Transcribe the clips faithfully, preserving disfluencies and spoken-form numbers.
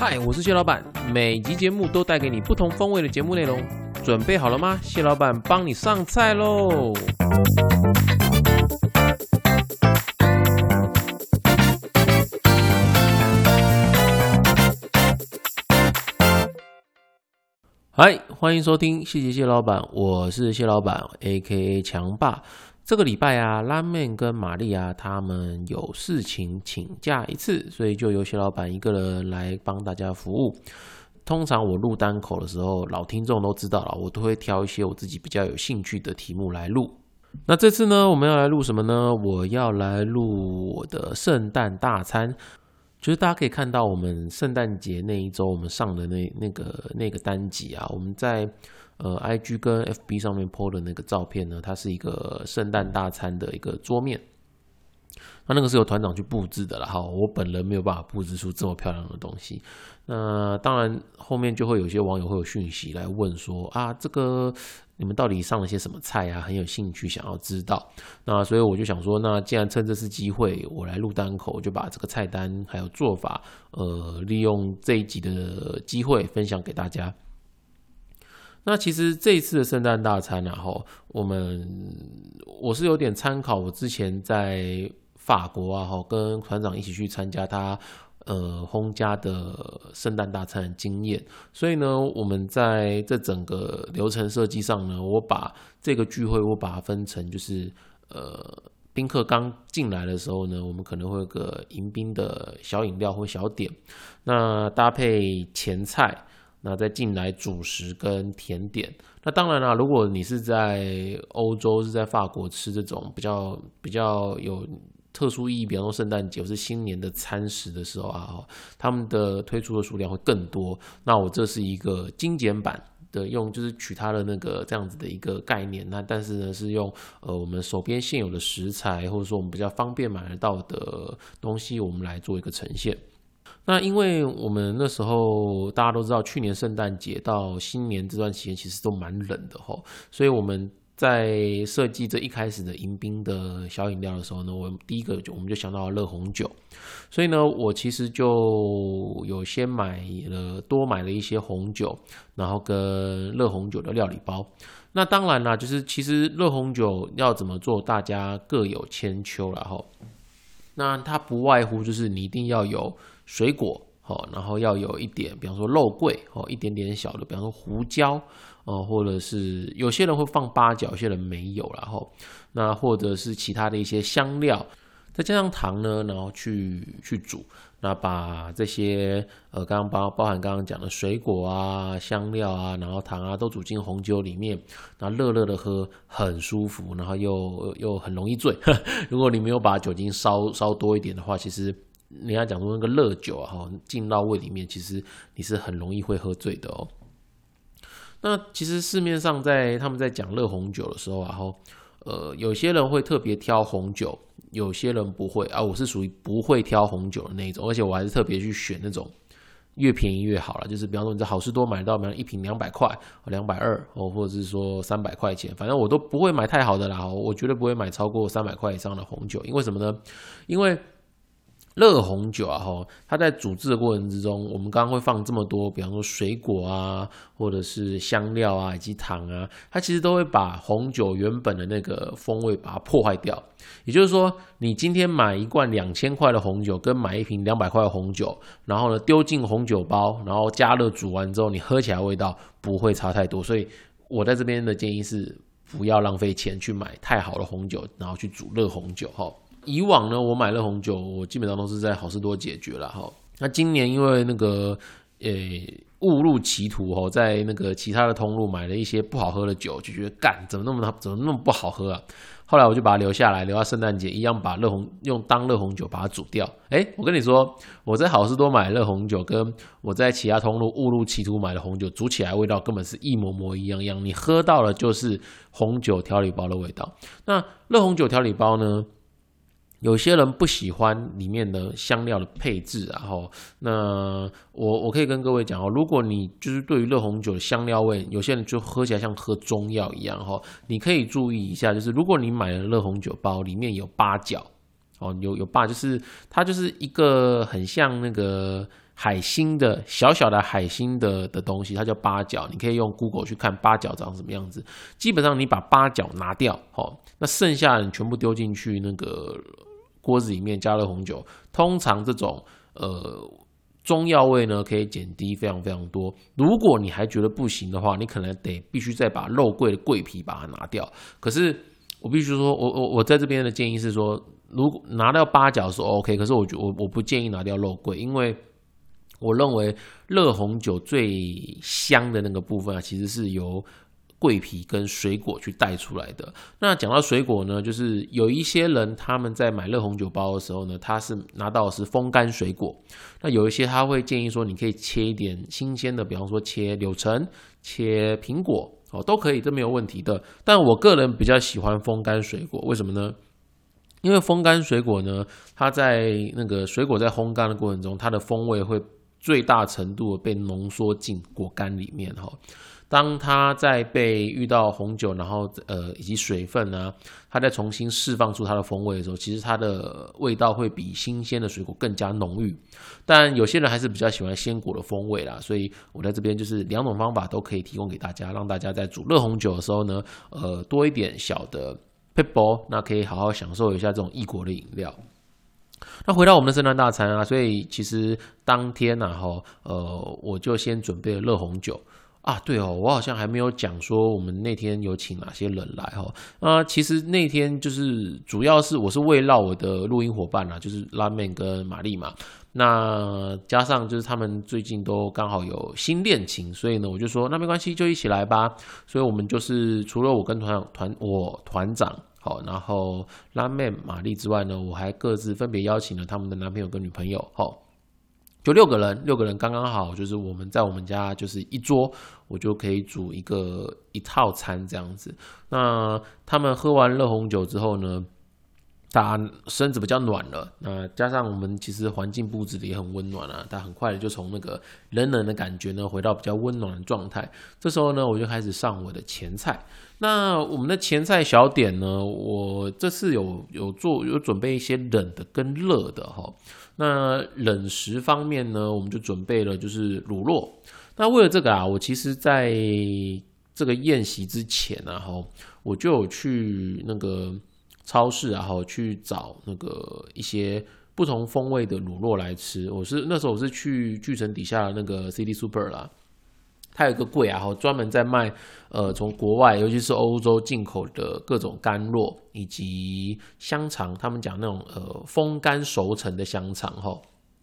嗨，我是谢老板，每集节目都带给你不同风味的节目内容，准备好了吗？谢老板帮你上菜喽！嗨，欢迎收听，谢谢谢老板，我是谢老板 A K A 强爸。这个礼拜啊，拉面跟玛丽啊他们有事情请假一次，所以就由谢老板一个人来帮大家服务。通常我录单口的时候，老听众都知道了，我都会挑一些我自己比较有兴趣的题目来录。那这次呢，我们要来录什么呢？我要来录我的圣诞大餐。就是大家可以看到我们圣诞节那一周我们上的那那个那个单集啊，我们在呃 I G 跟 F B 上面 po 的那个照片呢，它是一个圣诞大餐的一个桌面。那那个是由团长去布置的啦，哈，我本人没有办法布置出这么漂亮的东西。那当然后面就会有些网友会有讯息来问说啊，这个你们到底上了些什么菜啊？很有兴趣想要知道。那所以我就想说，那既然趁这次机会我来录单口，就把这个菜单还有做法，呃，利用这一集的机会分享给大家。那其实这一次的圣诞大餐啊，我们我是有点参考我之前在法国啊，跟团长一起去参加他呃轰家的圣诞大餐的经验，所以呢，我们在这整个流程设计上呢，我把这个聚会我把它分成就是呃宾客刚进来的时候呢，我们可能会有个迎宾的小饮料或小点，那搭配前菜。那再进来主食跟甜点，那当然啦，如果你是在欧洲，是在法国吃这种比较比较有特殊意义，比方说圣诞节或是新年的餐食的时候啊，他们的推出的数量会更多。那我这是一个精简版的，用就是取它的那个这样子的一个概念，那但是呢是用呃我们手边现有的食材，或者说我们比较方便买得到的东西，我们来做一个呈现。那因为我们那时候大家都知道，去年圣诞节到新年这段期间其实都蛮冷的齁，所以我们在设计这一开始的迎宾的小饮料的时候呢，我们第一个就我们就想到了热红酒，所以呢，我其实就有先买了多买了一些红酒，然后跟热红酒的料理包。那当然啦，就是其实热红酒要怎么做，大家各有千秋啦齁。那它不外乎就是你一定要有水果，然后要有一点，比方说肉桂，一点点小的，比方说胡椒，或者是有些人会放八角，有些人没有啦，那或者是其他的一些香料，再加上糖呢，然后去去煮，那把这些呃刚刚包包含刚刚讲的水果啊、香料啊，然后糖啊都煮进红酒里面，然后热热的喝，很舒服，然后又又很容易醉。如果你没有把酒精烧烧多一点的话，其实人家讲说那个热酒啊，进到胃里面，其实你是很容易会喝醉的哦。那其实市面上在他们在讲热红酒的时候啊，呃，有些人会特别挑红酒，有些人不会啊。我是属于不会挑红酒的那一种，而且我还是特别去选那种越便宜越好啦，就是比方说你在好事多买到，比方一瓶两百块、两百二哦，或者是说三百块钱，反正我都不会买太好的啦。我绝对不会买超过三百块以上的红酒，因为什么呢？因为热红酒啊，它在煮制的过程之中，我们刚刚会放这么多，比方说水果啊，或者是香料啊，以及糖啊，它其实都会把红酒原本的那个风味把它破坏掉。也就是说，你今天买一罐两千块的红酒，跟买一瓶两百块的红酒，然后呢丢进红酒包，然后加热煮完之后，你喝起来味道不会差太多。所以我在这边的建议是，不要浪费钱去买太好的红酒，然后去煮热红酒哈。以往呢，我买热红酒，我基本上都是在好事多解决啦齁。那今年因为那个呃误入歧途齁，在那个其他的通路买了一些不好喝的酒，就觉得干怎么那么怎么那么不好喝啊？后来我就把它留下来，留到圣诞节一样把热红用当热红酒把它煮掉。哎，我跟你说，我在好事多买热红酒，跟我在其他通路误入歧途买的红酒煮起来味道根本是一模模一样一样，你喝到的就是红酒调理包的味道。那热红酒调理包呢？有些人不喜欢里面的香料的配置啊，齁，那我我可以跟各位讲哦，如果你就是对于热红酒的香料味，有些人就喝起来像喝中药一样齁，你可以注意一下，就是如果你买了热红酒包，里面有八角哦，有有八，就是它就是一个很像那个海星的小小的海星的的东西，它叫八角，你可以用 Google 去看八角长什么样子。基本上你把八角拿掉，哦，那剩下的你全部丢进去那个锅子里面加热红酒，通常这种呃中药味呢可以减低非常非常多。如果你还觉得不行的话，你可能得必须再把肉桂的桂皮把它拿掉。可是我必须说，我我我在这边的建议是说，如果拿掉八角是 OK， 可是我我我不建议拿掉肉桂，因为我认为热红酒最香的那个部分啊，其实是由桂皮跟水果去带出来的。那讲到水果呢，就是有一些人他们在买热红酒包的时候呢，他是拿到的是风干水果。那有一些他会建议说，你可以切一点新鲜的，比方说切柳橙、切苹果，哦，都可以，这没有问题的。但我个人比较喜欢风干水果，为什么呢？因为风干水果呢，它在那个水果在烘干的过程中，它的风味会最大程度的被浓缩进果干里面哈。当它在被遇到红酒，然后呃以及水分啊，它再重新释放出它的风味的时候，其实它的味道会比新鲜的水果更加浓郁。但有些人还是比较喜欢鲜果的风味啦，所以我在这边就是两种方法都可以提供给大家，让大家在煮热红酒的时候呢，呃多一点小的撇步，那可以好好享受一下这种异国的饮料。那回到我们的圣诞大餐啊，所以其实当天啊，呃，我就先准备了热红酒啊。对哦，我好像还没有讲说我们那天有请哪些人来哦。啊，其实那天就是主要是我是慰劳我的录音伙伴啦，就是拉面跟玛丽嘛。那加上就是他们最近都刚好有新恋情，所以呢，我就说那没关系，就一起来吧。所以我们就是除了我跟团团我团长。好，然后拉妹、玛丽之外呢，我还各自分别邀请了他们的男朋友跟女朋友，好，就六个人，六个人刚刚好，就是我们在我们家就是一桌，我就可以煮一个一套餐这样子。那他们喝完热红酒之后呢，大家身子比较暖了，那加上我们其实环境布置的也很温暖啊，但很快的就从那个冷冷的感觉呢，回到比较温暖的状态。这时候呢，我就开始上我的前菜。那我们的前菜小点呢，我这次有有做有准备一些冷的跟热的哈。那冷食方面呢，我们就准备了就是乳酪。那为了这个啊，我其实在这个宴席之前啊，哈，我就有去那个超市啊，哈，去找那个一些不同风味的乳酪来吃。我是那时候我是去巨城底下的那个 City Super 啦。它有一个柜啊，专门在卖呃从国外，尤其是欧洲进口的各种干酪以及香肠，他们讲那种呃风干熟成的香肠哈。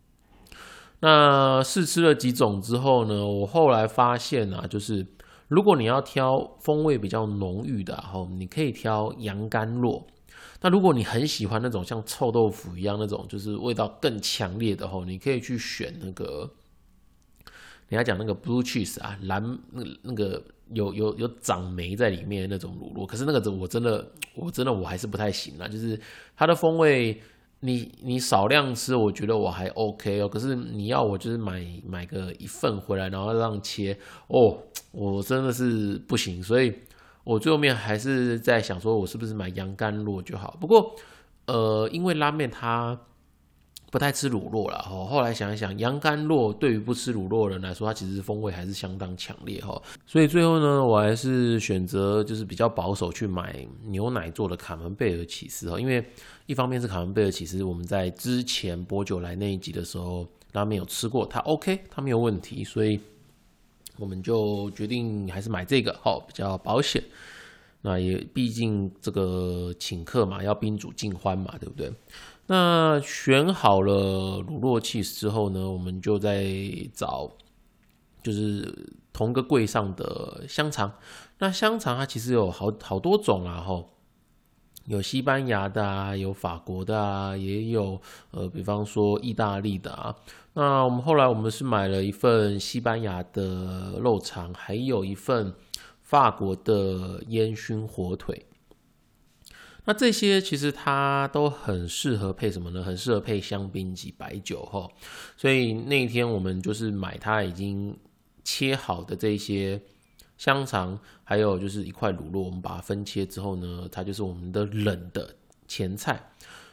那试吃了几种之后呢，我后来发现啊，就是如果你要挑风味比较浓郁的哈，你可以挑羊肝酪。那如果你很喜欢那种像臭豆腐一样那种就是味道更强烈的哈，你可以去选那个。人家讲那个 blue cheese 啊，蓝那个那个有有有长霉在里面的那种乳酪，可是那个我真的我真的我还是不太行啦，就是它的风味，你你少量吃，我觉得我还 OK 哦，可是你要我就是买买个一份回来，然后让切哦，我真的是不行，所以我最后面还是在想说，我是不是买羊肝酪就好？不过呃，因为拉面它。不太吃乳酪啦，后来想一想，羊肝酪对于不吃乳酪的人来说，它其实风味还是相当强烈哈。所以最后呢，我还是选择就是比较保守去买牛奶做的卡门贝尔起司哈，因为一方面是卡门贝尔起司，我们在之前波酒来那一集的时候，拉面有吃过，它 OK， 它没有问题，所以我们就决定还是买这个哈，比较保险。那也毕竟这个请客嘛，要宾主尽欢嘛，对不对？那选好了乳酪cheese之后呢，我们就在找就是同个柜上的香肠。那香肠它其实有好好多种啊，吼，有西班牙的啊，有法国的啊，也有呃，比方说意大利的啊。那我们后来我们是买了一份西班牙的肉肠，还有一份法国的烟熏火腿。那这些其实它都很适合配什么呢？很适合配香槟及白酒哈。所以那一天我们就是买它已经切好的这些香肠，还有就是一块乳酪，我们把它分切之后呢，它就是我们的冷的前菜。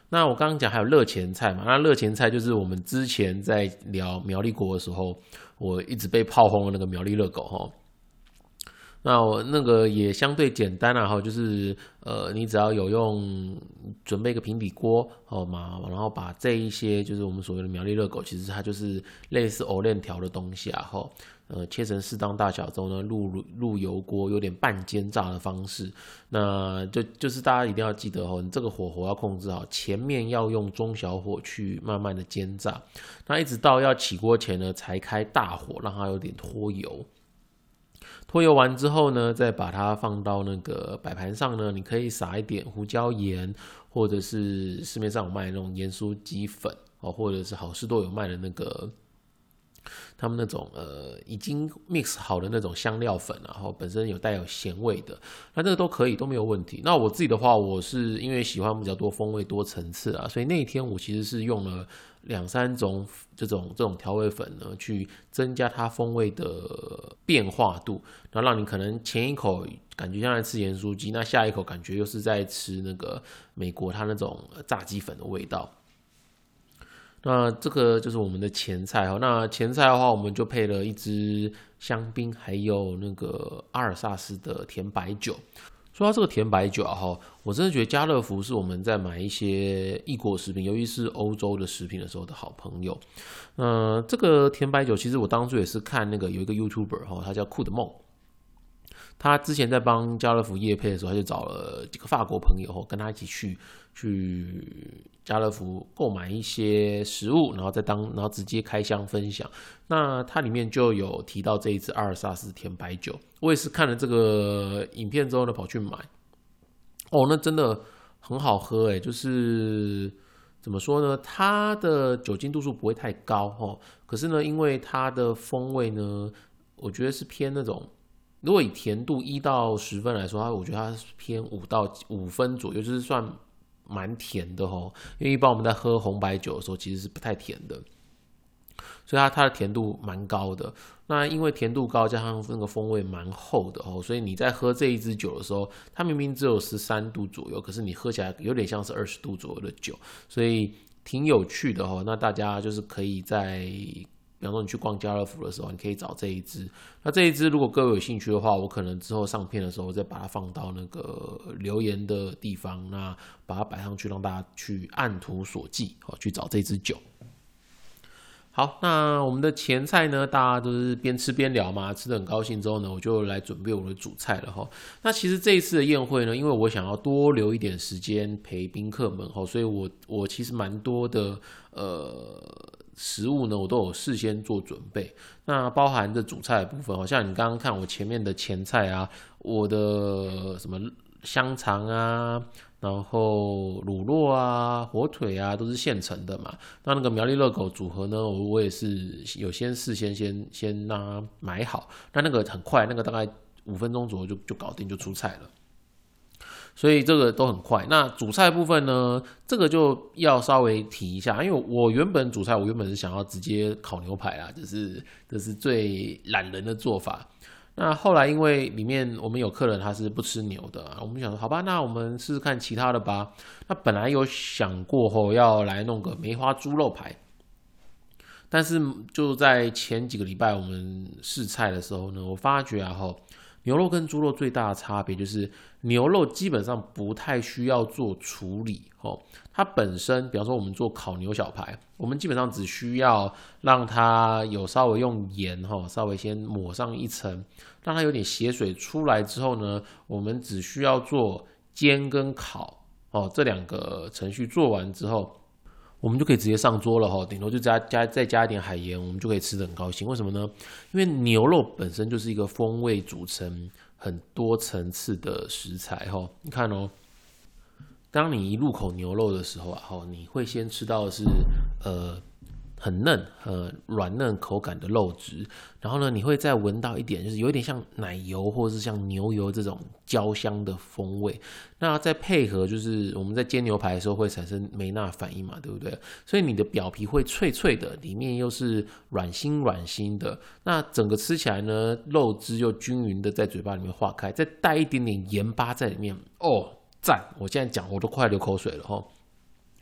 那我刚刚讲还有热前菜嘛，那热前菜就是我们之前在聊苗栗国的时候，我一直被炮轰的那个苗栗热狗齁。那我那个也相对简单啊，哈，就是呃，你只要有用准备一个平底锅哦嘛，然后把这一些就是我们所谓的苗栗热狗，其实它就是类似藕链条的东西啊，哈，呃，切成适当大小之后呢，入入油锅，有点半煎炸的方式。那就就是大家一定要记得哦，你这个火候要控制好，前面要用中小火去慢慢的煎炸，那一直到要起锅前呢，才开大火，让它有点脱油。脱油完之后呢，再把它放到那个摆盘上呢，你可以撒一点胡椒盐，或者是市面上有卖那种盐酥鸡粉哦，或者是好市多有卖的那个他们那种呃已经 mix 好的那种香料粉啊，然后本身有带有咸味的，那这个都可以都没有问题。那我自己的话，我是因为喜欢比较多风味多层次啊，所以那一天我其实是用了两三种这种这种调味粉呢，去增加它风味的变化度，然后让你可能前一口感觉像在吃盐酥鸡，那下一口感觉又是在吃那个美国它那种炸鸡粉的味道。那这个就是我们的前菜哦。那前菜的话，我们就配了一支香槟，还有那个阿尔萨斯的甜白酒。说到这个甜白酒啊，我真的觉得家乐福是我们在买一些异国食品，尤其是欧洲的食品的时候的好朋友。呃，这个甜白酒其实我当初也是看那个有一个 YouTuber 哈，他叫酷的梦。他之前在帮家乐福业配的时候，他就找了几个法国朋友跟他一起去去家乐福购买一些食物，然后再当然后直接开箱分享。那它里面就有提到这一支阿尔萨斯甜白酒，我也是看了这个影片之后呢，跑去买。哦，那真的很好喝诶，就是怎么说呢？它的酒精度数不会太高哦，可是呢，因为它的风味呢，我觉得是偏那种。如果以甜度一到十分来说，它我觉得它是偏五到五分左右，就是算蛮甜的吼。因为一般我们在喝红白酒的时候，其实是不太甜的，所以它它的甜度蛮高的。那因为甜度高，加上那个风味蛮厚的吼，所以你在喝这一支酒的时候，它明明只有十三度左右，可是你喝起来有点像是二十度左右的酒，所以挺有趣的吼。那大家就是可以在。比方说你去逛家乐福的时候，你可以找这一支。那这一支如果各位有兴趣的话，我可能之后上片的时候再把它放到那个留言的地方，那把它摆上去，让大家去按图索骥，去找这支酒。好，那我们的前菜呢，大家都是边吃边聊嘛，吃得很高兴之后呢，我就来准备我的主菜了哈。那其实这一次的宴会呢，因为我想要多留一点时间陪宾客们哈，所以我我其实蛮多的呃。食物呢，我都有事先做准备。那包含的主菜的部分，好像你刚刚看我前面的前菜啊，我的什么香肠啊，然后乳酪啊、火腿啊，都是现成的嘛。那那个苗栗热狗组合呢，我我也是有先事先先先让它买好。那那个很快，那个大概五分钟左右就就搞定，就出菜了。所以这个都很快。那主菜部分呢，这个就要稍微提一下，因为我原本主菜我原本是想要直接烤牛排啦，就是这是最懒人的做法。那后来因为里面我们有客人他是不吃牛的、啊，我们想说好吧，那我们试试看其他的吧。那本来有想过后要来弄个梅花猪肉排，但是就在前几个礼拜我们试菜的时候呢，我发觉啊吼。牛肉跟猪肉最大的差别就是牛肉基本上不太需要做处理哦，它本身比方说我们做烤牛小排，我们基本上只需要让它有稍微用盐哈，稍微先抹上一层，让它有点血水出来之后呢，我们只需要做煎跟烤哦这两个程序做完之后。我们就可以直接上桌了哈，顶多就加加再加一点海盐，我们就可以吃得很高兴。为什么呢？因为牛肉本身就是一个风味组成很多层次的食材哈。你看哦，当你一入口牛肉的时候啊，你会先吃到的是呃很嫩、呃软嫩口感的肉质，然后呢，你会再闻到一点，就是有一点像奶油或者是像牛油这种焦香的风味。那再配合就是我们在煎牛排的时候会产生梅纳反应嘛，对不对？所以你的表皮会脆脆的，里面又是软心软心的。那整个吃起来呢，肉汁又均匀的在嘴巴里面化开，再带一点点盐巴在里面，哦，赞！我现在讲我都快流口水了哈。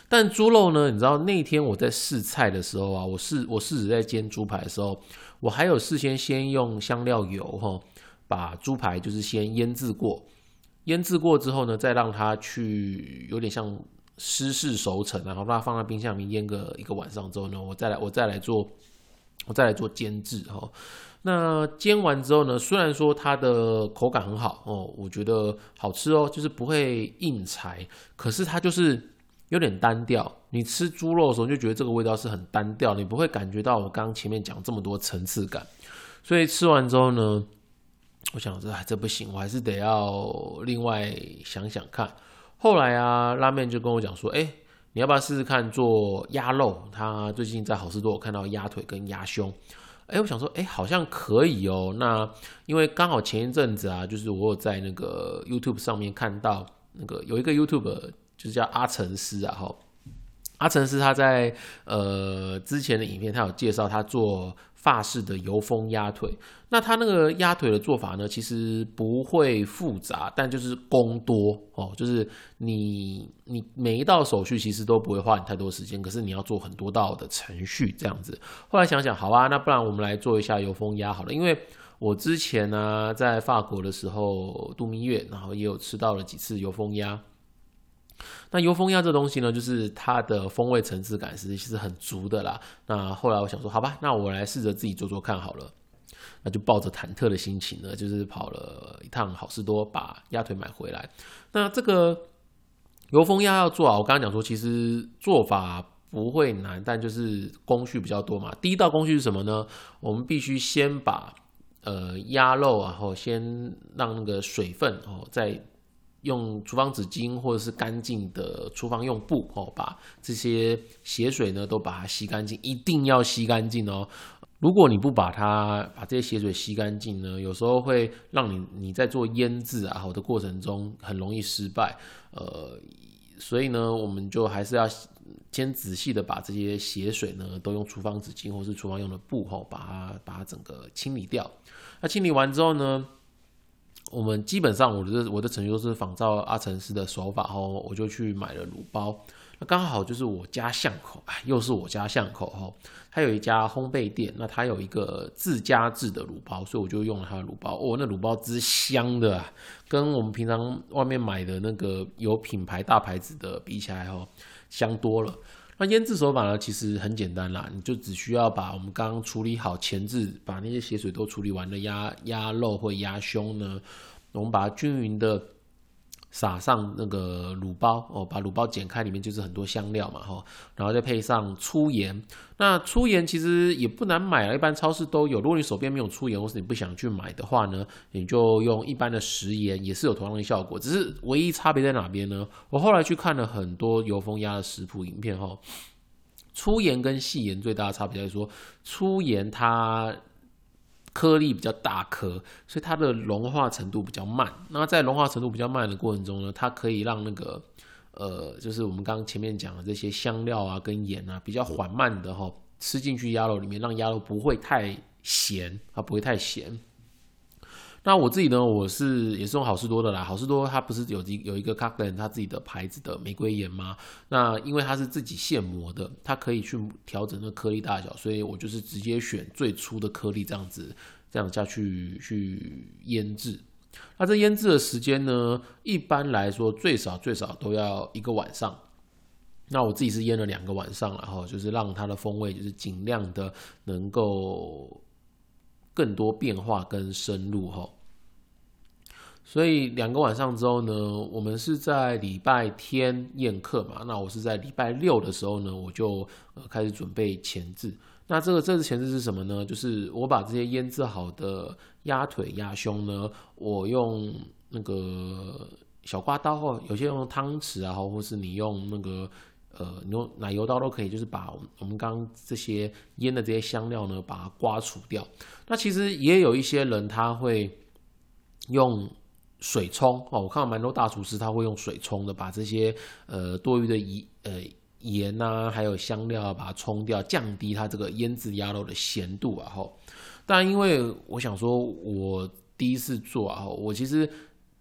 但猪肉呢，你知道那天我在试菜的时候啊，我试我试着在煎猪排的时候，我还有事先先用香料油哈，把猪排就是先腌制过，腌制过之后呢，再让它去有点像湿式熟成，然后把它放在冰箱里面腌个一个晚上之后呢，我再来我再来做我再来做煎制哈。那煎完之后呢，虽然说它的口感很好哦，我觉得好吃哦，就是不会硬柴，可是它就是有点单调。你吃猪肉的时候就觉得这个味道是很单调，你不会感觉到我刚刚前面讲这么多层次感。所以吃完之后呢，我想这这不行，我还是得要另外想想看。后来啊，拉面就跟我讲说，哎、欸，你要不要试试看做鸭肉？他最近在好市多我看到鸭腿跟鸭胸。哎、欸，我想说，哎、欸，好像可以哦。那因为刚好前一阵子啊，就是我有在那个 YouTube 上面看到那个有一个 YouTuber 就是叫阿成师啊，哈，阿成师他在呃之前的影片，他有介绍他做法式的油封鸭腿。那他那个鸭腿的做法呢，其实不会复杂，但就是工多哦，就是你你每一道手续其实都不会花你太多时间，可是你要做很多道的程序这样子。后来想想，好啊，那不然我们来做一下油封鸭好了，因为我之前呢、啊、在法国的时候度蜜月，然后也有吃到了几次油封鸭。那油封鸭这东西呢，就是它的风味层次感是其实很足的啦。那后来我想说，好吧，那我来试着自己做做看好了。那就抱着忐忑的心情呢，就是跑了一趟好市多，把鸭腿买回来。那这个油封鸭要做啊，我刚刚讲说，其实做法不会难，但就是工序比较多嘛。第一道工序是什么呢？我们必须先把呃鸭肉啊，然后先让那个水分哦，在用厨房纸巾或者是干净的厨房用布哦，把这些血水呢都把它吸干净，一定要吸干净哦。如果你不把它把这些血水吸干净呢，有时候会让你你在做腌制啊的过程中很容易失败。呃，所以呢，我们就还是要先仔细的把这些血水呢都用厨房纸巾或是厨房用的布吼，把它把它整个清理掉。那清理完之后呢，我们基本上我的我的程序都是仿照阿成师的手法吼，我就去买了卤包。那刚好就是我家巷口，又是我家巷口吼，它有一家烘焙店，那它有一个自家制的卤包，所以我就用了它的卤包。哦，那卤包之香的啊，跟我们平常外面买的那个有品牌大牌子的比起来吼，香多了。那腌制手法呢，其实很简单啦，你就只需要把我们刚刚处理好前置，把那些血水都处理完的鸭鸭肉或鸭胸呢，我们把它均匀的撒上那个卤包哦，把卤包剪开，里面就是很多香料嘛哈，然后再配上粗盐。那粗盐其实也不难买，一般超市都有。如果你手边没有粗盐，或是你不想去买的话呢，你就用一般的食盐，也是有同样的效果。只是唯一差别在哪边呢？我后来去看了很多油封鸭的食谱影片哈，粗盐跟细盐最大的差别在说，粗盐它颗粒比较大颗，所以它的融化程度比较慢。那在融化程度比较慢的过程中呢，它可以让那个呃，就是我们刚刚前面讲的这些香料啊跟盐啊，比较缓慢的哈吃进去鸭肉里面，让鸭肉不会太咸，它不会太咸。那我自己呢，我是也是用好市多的啦。好市多它不是有一有一个 Cocktail 它自己的牌子的玫瑰盐吗？那因为它是自己现磨的，它可以去调整那颗粒大小，所以我就是直接选最粗的颗粒这样子，这样下去去腌制。那这腌制的时间呢，一般来说最少最少都要一个晚上。那我自己是腌了两个晚上，然后就是让它的风味就是尽量的能够更多变化跟深入哈。所以两个晚上之后呢，我们是在礼拜天宴客嘛，那我是在礼拜六的时候呢，我就、呃、开始准备前置。那这个这次前置是什么呢？就是我把这些腌制好的鸭腿、鸭胸呢，我用那个小刮刀哦，有些用汤匙啊，或是你用那个呃，你用奶油刀都可以，就是把我们刚刚这些腌的这些香料呢，把它刮除掉。那其实也有一些人他会用水冲哦，我看到蛮多大厨师他会用水冲的，把这些呃多余的盐呃盐啊，还有香料啊，把它冲掉，降低它这个腌制鸭肉的咸度啊。吼，当然因为我想说，我第一次做啊，我其实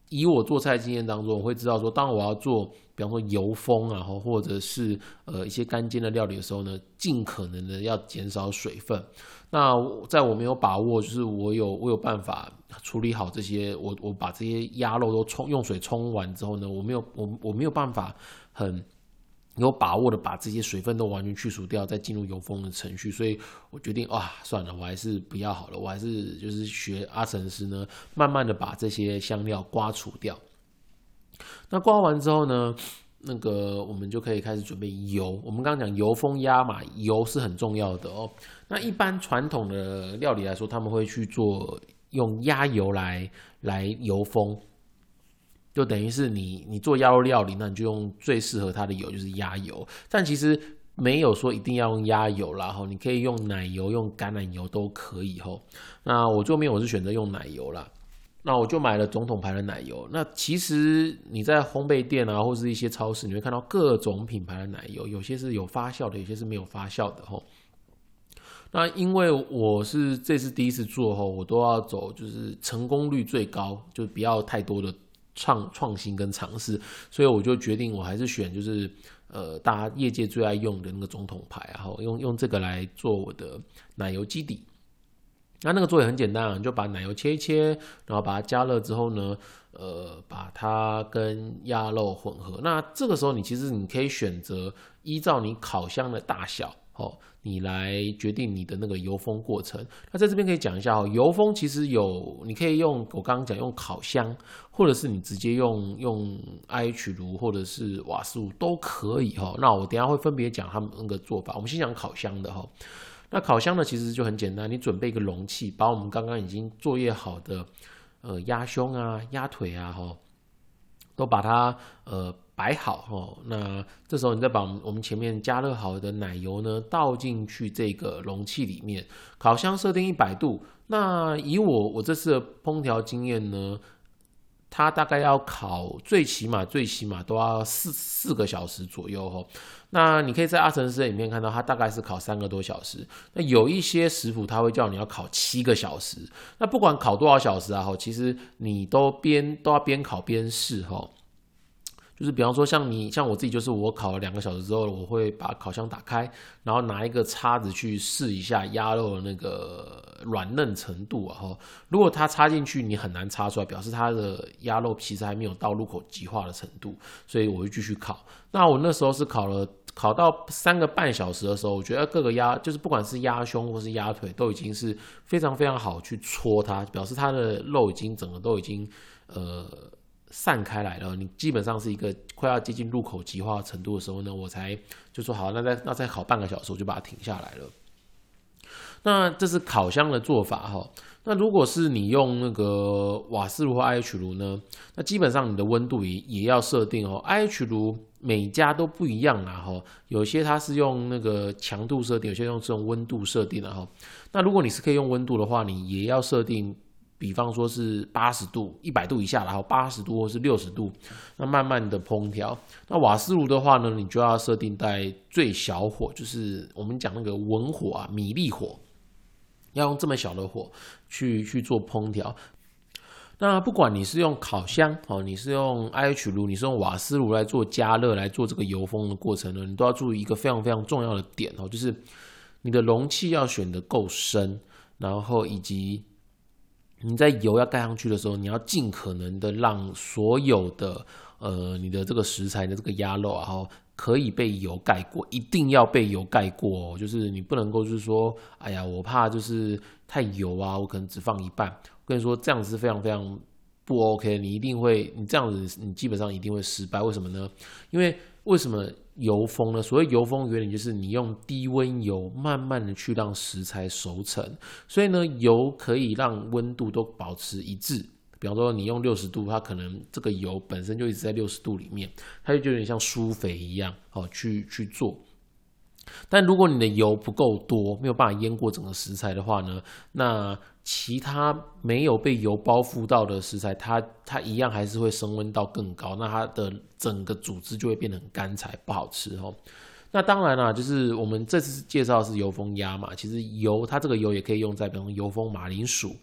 以我做菜经验当中，我会知道说，当我要做，比方说油封啊，或者是呃一些干煎的料理的时候呢，尽可能的要减少水分。那在我没有把握，就是我有我有办法处理好这些，我我把这些鸭肉都冲用水冲完之后呢，我没有我我没有办法很有把握的把这些水分都完全去除掉，再进入油封的程序，所以我决定哇，算了，我还是不要好了，我还是就是学阿成师呢，慢慢的把这些香料刮除掉。那刮完之后呢，那个我们就可以开始准备油。我们刚刚讲油封鸭嘛，油是很重要的哦。那一般传统的料理来说，他们会去做用鸭油来来油封。就等于是你你做鸭肉料理，那你就用最适合它的油，就是鸭油。但其实没有说一定要用鸭油啦，你可以用奶油、用橄榄油都可以。那我最后面我是选择用奶油啦。那我就买了总统牌的奶油。那其实你在烘焙店啊，或是一些超市，你会看到各种品牌的奶油，有些是有发酵的，有些是没有发酵的。那因为我是这次第一次做，我都要走就是成功率最高，就不要太多的创创新跟尝试，所以我就决定我还是选就是呃大家业界最爱用的那个总统牌，然后用用这个来做我的奶油基底。那那个做也很简单啊，你就把奶油切一切，然后把它加热之后呢，呃，把它跟鸭肉混合。那这个时候你其实你可以选择依照你烤箱的大小，哦，你来决定你的那个油封过程。那在这边可以讲一下哦，油封其实有，你可以用我刚刚讲用烤箱，或者是你直接用用 I H 炉或者是瓦斯炉都可以哈。那我等一下会分别讲他们那个做法。我们先讲烤箱的哈。那烤箱呢，其实就很简单，你准备一个容器，把我们刚刚已经作业好的呃鸭胸啊、鸭腿啊，哈，都把它呃摆好哈。那这时候你再把我们前面加热好的奶油呢倒进去这个容器里面，烤箱设定一百度。那以我我这次的烹调经验呢，它大概要烤最起码最起码都要四四个小时左右哈。那你可以在阿成师的影片看到，它大概是烤三个多小时。那有一些食谱他会叫你要烤七个小时。那不管烤多少小时啊，其实你都边都要边烤边试哈。就是比方说像你像我自己，就是我烤了两个小时之后，我会把烤箱打开，然后拿一个叉子去试一下鸭肉的那个软嫩程度啊。如果它插进去你很难插出来，表示它的鸭肉其实还没有到入口即化的程度，所以我会继续烤。那我那时候是烤了烤到三个半小时的时候，我觉得各个鸭就是不管是鸭胸或是鸭腿都已经是非常非常好去搓它，表示它的肉已经整个都已经呃。散开来了，你基本上是一个快要接近入口即化的程度的时候呢，我才就说好，那再那再烤半个小时，我就把它停下来了。那这是烤箱的做法哈。那如果是你用那个瓦斯炉或 I H 炉呢，那基本上你的温度也也要设定哦。I H 炉每家都不一样啦哈，有些它是用那个强度设定，有些用这种温度设定的哈。那如果你是可以用温度的话，你也要设定。比方说是八十度、一百度以下，然后八十度或是六十度，那慢慢的烹调。那瓦斯炉的话呢，你就要设定在最小火，就是我们讲那个文火啊、米粒火，要用这么小的火去去做烹调。那不管你是用烤箱，你是用 I H 炉，你是用瓦斯炉来做加热、来做这个油封的过程呢，你都要注意一个非常非常重要的点哦，就是你的容器要选得够深，然后以及你在油要盖上去的时候，你要尽可能的让所有的呃你的这个食材的这个鸭肉啊，可以被油盖过，一定要被油盖过哦。就是你不能够就是说，哎呀，我怕就是太油啊，我可能只放一半。我跟你说，这样子是非常非常不 OK， 你一定会，你这样子你基本上一定会失败。为什么呢？因为为什么油封呢？所谓油封原理就是你用低温油慢慢的去让食材熟成，所以呢，油可以让温度都保持一致。比方说你用六十度，它可能这个油本身就一直在六十度里面，它就有点像舒肥一样，哦，去去做。但如果你的油不够多，没有办法淹过整个食材的话呢，那其他没有被油包覆到的食材，它它一样还是会升温到更高，那它的整个组织就会变得很干柴，不好吃哦。那当然啦，就是我们这次介绍的是油封鸭嘛，其实油它这个油也可以用在比如油封马铃薯，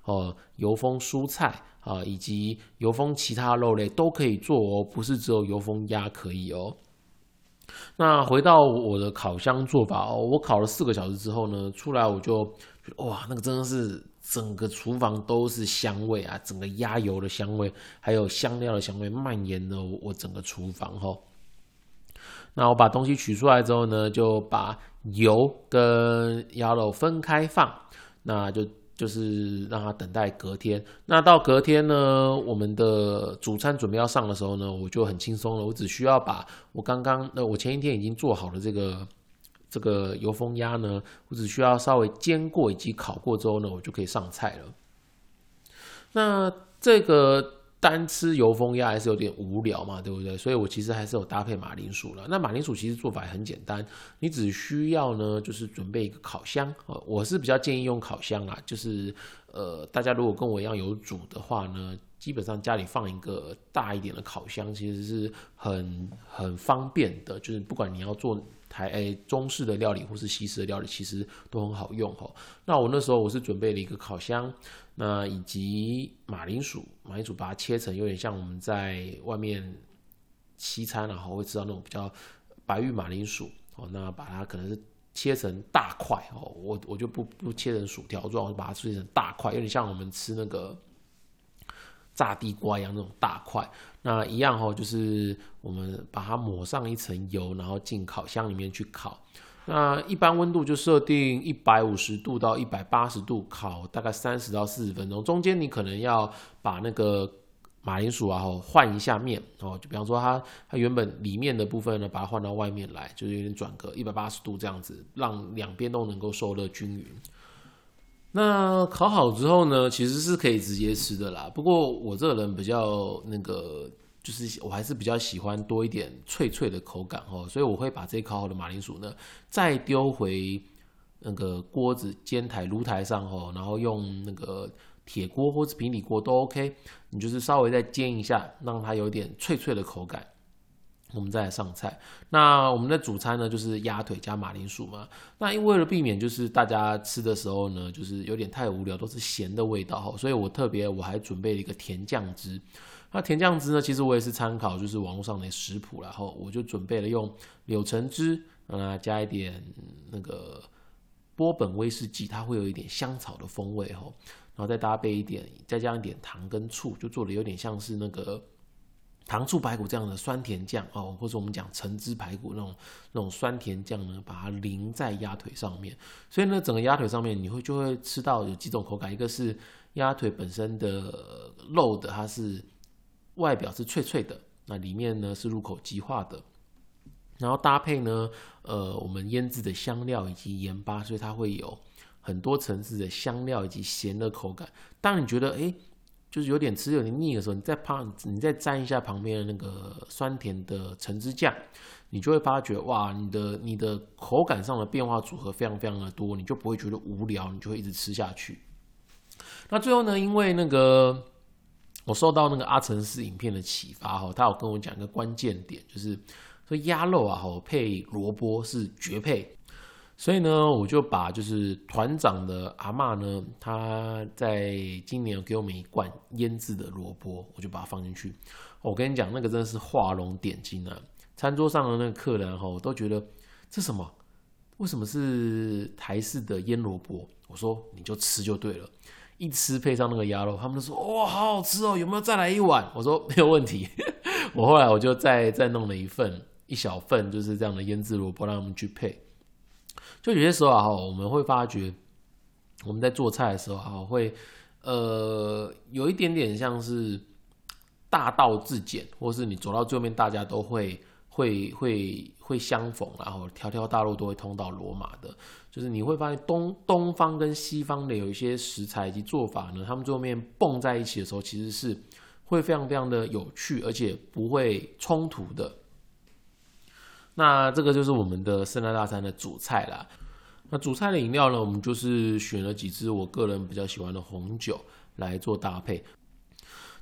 哦，油封蔬菜啊，以及油封其他肉类都可以做哦，不是只有油封鸭可以哦。那回到我的烤箱做法哦，我烤了四个小时之后呢，出来我就觉得哇，那个真的是整个厨房都是香味啊，整个鸭油的香味，还有香料的香味蔓延了我整个厨房哦。那我把东西取出来之后呢，就把油跟鸭肉分开放，那就就是让它等待隔天。那到隔天呢，我们的主餐准备要上的时候呢，我就很轻松了，我只需要把我刚刚呃我前一天已经做好的这个这个油封鸭呢，我只需要稍微煎过以及烤过之后呢，我就可以上菜了。那这个单吃油封鸭还是有点无聊嘛，对不对？所以我其实还是有搭配马铃薯了。那马铃薯其实做法也很简单，你只需要呢就是准备一个烤箱，我是比较建议用烤箱啦，就是呃大家如果跟我一样有煮的话呢，基本上家里放一个大一点的烤箱，其实是很很方便的，就是不管你要做台诶中式的料理或是西式的料理，其实都很好用哦。那我那时候我是准备了一个烤箱，那以及马铃薯，马铃薯把它切成有点像我们在外面西餐然后会吃到那种比较白玉马铃薯哦，那把它可能是切成大块哦，我我就不不切成薯条状，我就把它切成大块，有点像我们吃那个炸地瓜一样那种大块。那一样哦，就是我们把它抹上一层油，然后进烤箱里面去烤。那一般温度就设定一百五十度到一百八十度，烤大概三十到四十分钟。中间你可能要把那个马铃薯啊换一下面哦，就比方说它它原本里面的部分呢，把它换到外面来，就是有点转个一百八十度这样子，让两边都能够受热均匀。那烤好之后呢，其实是可以直接吃的啦。不过我这个人比较那个，就是我还是比较喜欢多一点脆脆的口感哦，所以我会把这烤好的马铃薯呢，再丢回那个锅子煎台炉台上哦，然后用那个铁锅或是平底锅都 OK， 你就是稍微再煎一下，让它有点脆脆的口感。我们再来上菜。那我们的主餐呢，就是鸭腿加马铃薯嘛。那因为了避免就是大家吃的时候呢，就是有点太无聊，都是咸的味道，所以我特别我还准备了一个甜酱汁。那甜酱汁呢，其实我也是参考就是网络上的食谱，然后我就准备了用柳橙汁，让它加一点那个波本威士忌，它会有一点香草的风味，然后再搭配一点，再加一点糖跟醋，就做的有点像是那个糖醋排骨这样的酸甜酱哦，或者我们讲橙汁排骨那种那种酸甜酱呢，把它淋在鸭腿上面。所以呢，整个鸭腿上面你会就会吃到有几种口感，一个是鸭腿本身的肉的，它是外表是脆脆的，那里面呢是入口即化的。然后搭配呢，呃，我们腌制的香料以及盐巴，所以它会有很多层次的香料以及咸的口感。当你觉得哎，就是有点吃有点腻的时候，你再旁你再沾一下旁边的那个酸甜的橙汁酱，你就会发觉哇，你的你的口感上的变化组合非常非常的多，你就不会觉得无聊，你就会一直吃下去。那最后呢，因为那个我受到那个阿成师影片的启发哈，他有跟我讲一个关键点，就是说鸭肉啊配萝卜是绝配。所以呢，我就把就是团长的阿嬷呢，她在今年有给我们一罐腌制的萝卜，我就把它放进去。我跟你讲，那个真的是画龙点睛啊！餐桌上的那个客人哈，都觉得这什么？为什么是台式的腌萝卜？我说你就吃就对了，一吃配上那个鸭肉，他们都说哇，好好吃哦，有没有再来一碗？我说没有问题。我后来我就再再弄了一份一小份，就是这样的腌制萝卜，让他们去配。就有些时候啊，我们会发觉我们在做菜的时候啊，会呃有一点点像是大道至简，或是你走到最后面，大家都会会会会相逢，然后条条大路都会通到罗马的。就是你会发现东东方跟西方的有一些食材以及做法呢，他们最后面蹦在一起的时候，其实是会非常非常的有趣，而且不会冲突的。那这个就是我们的圣诞大餐的主菜啦。那主菜的饮料呢，我们就是选了几支我个人比较喜欢的红酒来做搭配。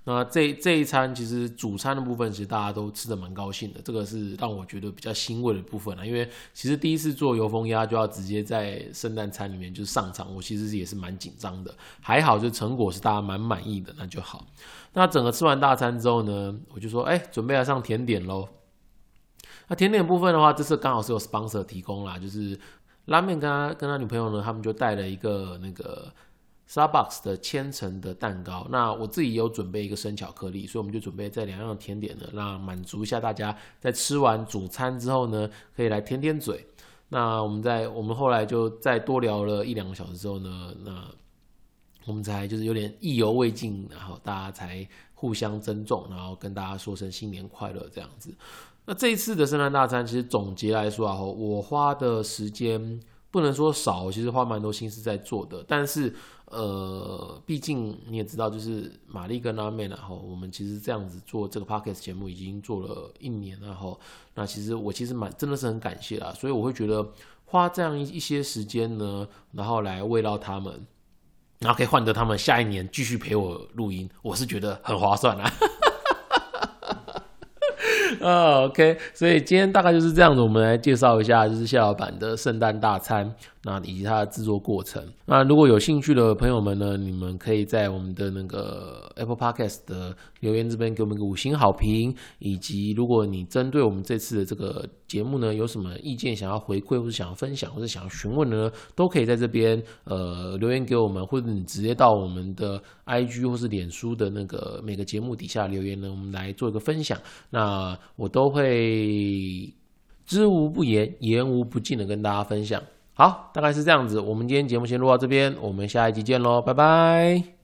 那这这一餐其实主餐的部分，其实大家都吃得蛮高兴的，这个是让我觉得比较欣慰的部分啦。因为其实第一次做油封鸭就要直接在圣诞餐里面就上场，我其实也是蛮紧张的。还好，就成果是大家蛮满意的，那就好。那整个吃完大餐之后呢，我就说，哎、欸，准备来上甜点咯。那甜点部分的话，这次刚好是有 sponsor 提供啦，就是拉面跟他跟他女朋友呢，他们就带了一个那个。Starbucks 的千层的蛋糕，那我自己有准备一个生巧克力，所以我们就准备这两样甜点呢，让满足一下大家在吃完主餐之后呢，可以来舔舔嘴。那我们在我们后来就再多聊了一两个小时之后呢，那我们才就是有点意犹未尽，然后大家才互相珍重，然后跟大家说声新年快乐这样子。那这一次的圣诞大餐，其实总结来说啊，我花的时间不能说少，其实花蛮多心思在做的，但是。呃，毕竟你也知道，就是玛丽跟拉妹，然后我们其实这样子做这个 podcast 节目已经做了一年，然后那其实我其实蛮真的是很感谢啦，所以我会觉得花这样一些时间呢，然后来慰劳他们，然后可以换得他们下一年继续陪我录音，我是觉得很划算啦。哦 OK， 所以今天大概就是这样子，我们来介绍一下就是谢老板的圣诞大餐，那以及它的制作过程。那如果有兴趣的朋友们呢，你们可以在我们的那个 Apple Podcast 的留言这边给我们一个五星好评，以及如果你针对我们这次的这个节目呢有什么意见想要回馈，或是想要分享，或是想要询问的呢，都可以在这边呃留言给我们，或者你直接到我们的 I G 或是脸书的那个每个节目底下留言呢，我们来做一个分享。那我都会知无不言，言无不尽的跟大家分享。好，大概是这样子。我们今天节目先录到这边，我们下一集见咯，拜拜。